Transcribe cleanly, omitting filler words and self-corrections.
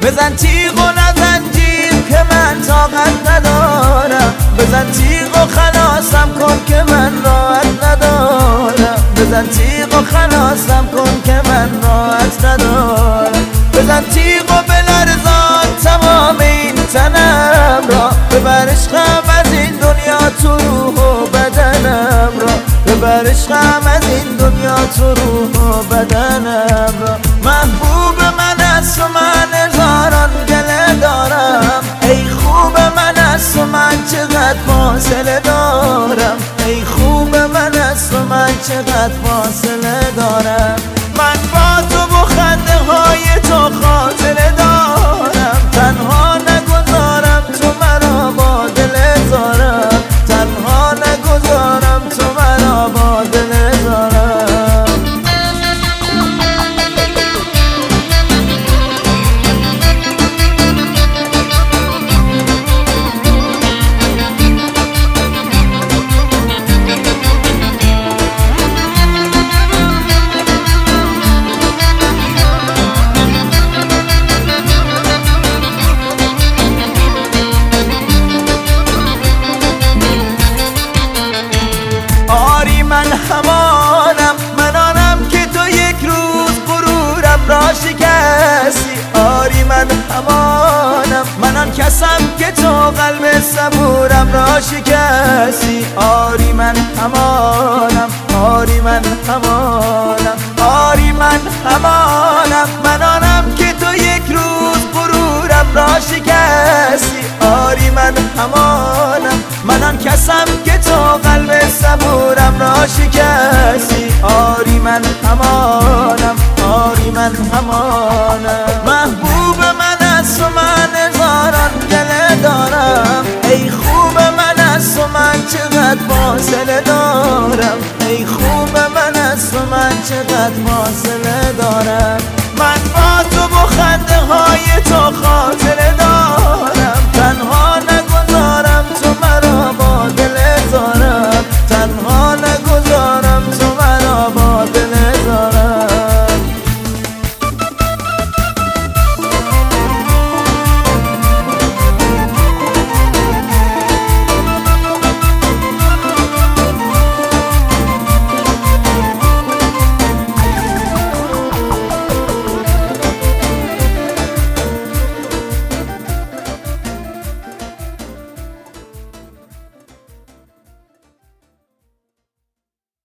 بزن تیغ و نزن جیغ که من طاقت ندارم، بزن تیغ و خلاصم کن که من راحت ندارم، بزن تیغ و خلاصم کن که من راحت ندارم، بزن تیغ و بلرزان تمام این تنم را، ببر عشقم از این دنیا تو روح و بدنم را، ببر عشقم از این دنیا تو روح و بدنم را. محبوب من است و من هزاران گله دارم، ای خوب من است و من چقدر فاصله دارم، ای خوب من است و من چقدر فاصله دارم. من با تو و خنده های تو خاطره دارم، تنها نگذارم تو مرا با دل زارم، تنها نگذارم تو مرا با دل زارم. من همانم، من آنم که تو یک روز غرورم را شکستی. آری من همانم، من آن کسم که تو قلب صبورم را شکستی. آری من همانم، آری من همانم، آری من همانم، من آنم که تو یک روز غرورم را شکستی. آری من همانم، من آن کسم که تو قلب صبورم را شکستی. آری من همانم، آری من همانم. محبوب من است و من هزاران گله دارم، ای خوب من است و من چقدر فاصله دارم، ای خوب من است و من چقدر فاصله